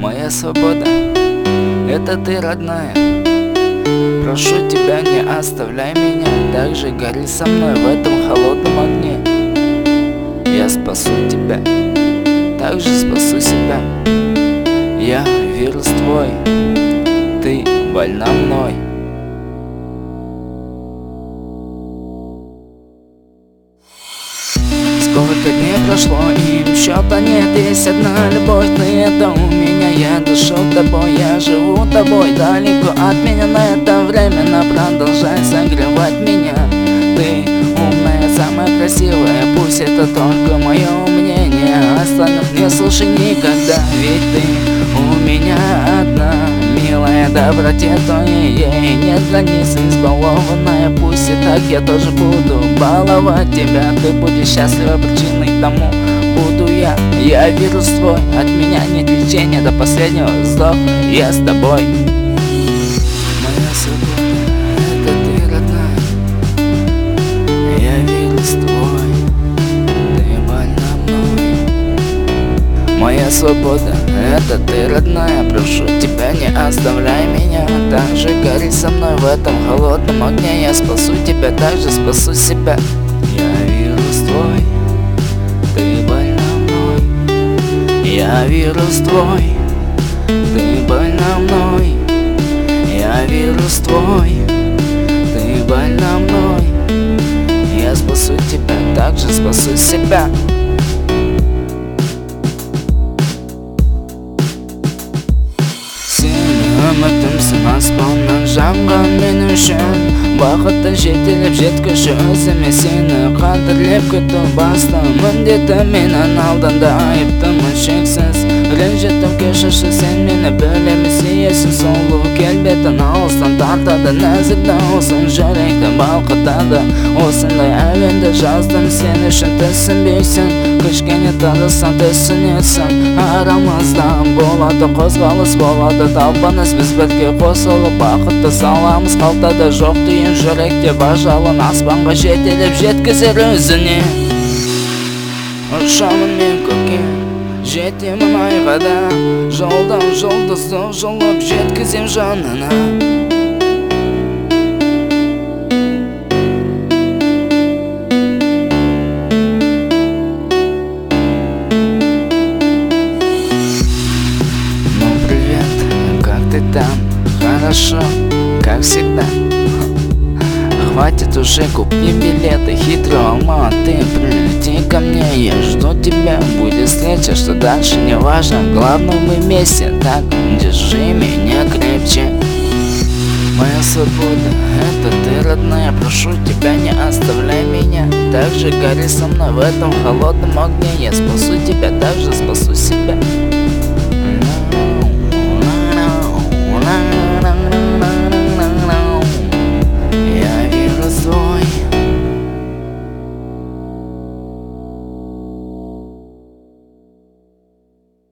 Моя свобода — это ты, родная. Прошу тебя, не оставляй меня. Так же гори со мной в этом холодном огне. Я спасу тебя, так же спасу себя. Я вирус твой, ты больна мной. Сколько дней прошло, им счета нет. Есть одна любовь, ты это у меня. Я дышу тобой, я живу тобой. Далеко от меня, на это временно продолжай согревать меня. Ты умная, самая красивая, пусть это только мое мнение. Остальных не слушай никогда, ведь ты у меня одна. Милая, доброте твоей нет границ, избалованная. Пусть и так я тоже буду баловать тебя. Ты будешь счастлива, причиной тому буду я. Я вирус твой, от меня нет лечения. До последнего вздоха я с тобой. Моя свобода — это ты, родная. Я вирус твой, ты больна мной. Моя свобода — это ты, родная. Прошу тебя, не оставляй меня. Так же гори со мной в этом холодном огне. Я спасу тебя, так же спасу себя. Я вирус твой, ты больна мной. Я вирус твой, ты больна мной. Я вирус твой, ты больна мной. Я спасу тебя, так же спасу себя. Үмітім аспаннан жанған мен үшін. Бақытты жетелеп жеткізші өзіме сені қадірлеп күту басты міндеті. Менің алдында айыптымын шексіз, ренжітіп кешірші сен мені. Білемін сүйесің сұлу келбетін, алыстан тартады нәзік дауысың, жүректі балқытады. Осындай әуенді жаздым сен үшін, түсінбейсің. Кішкене тырыссаң түсінесің. Арамызда болады қозғалыс, болады талпыныс. Біз бірге қосылып бақытты саламыз қалтада. Жоқ түйін жүректе бар жалын, аспанға жетелеп жеткізер өзіне. Ұшамын мен көкке, жетемін айға да. Жолдан жұлдызды жұлып жеткізем жанына. Ты там, хорошо, как всегда. Хватит уже, купи билеты, хитро Алматы, прилети ко мне, я жду тебя. Будет встреча, что дальше не важно, главное мы вместе, так держи меня крепче. Моя свобода — это ты, родная. Прошу тебя, не оставляй меня. Так же гори со мной в этом холодном огне. Я спасу тебя, так же спасу себя.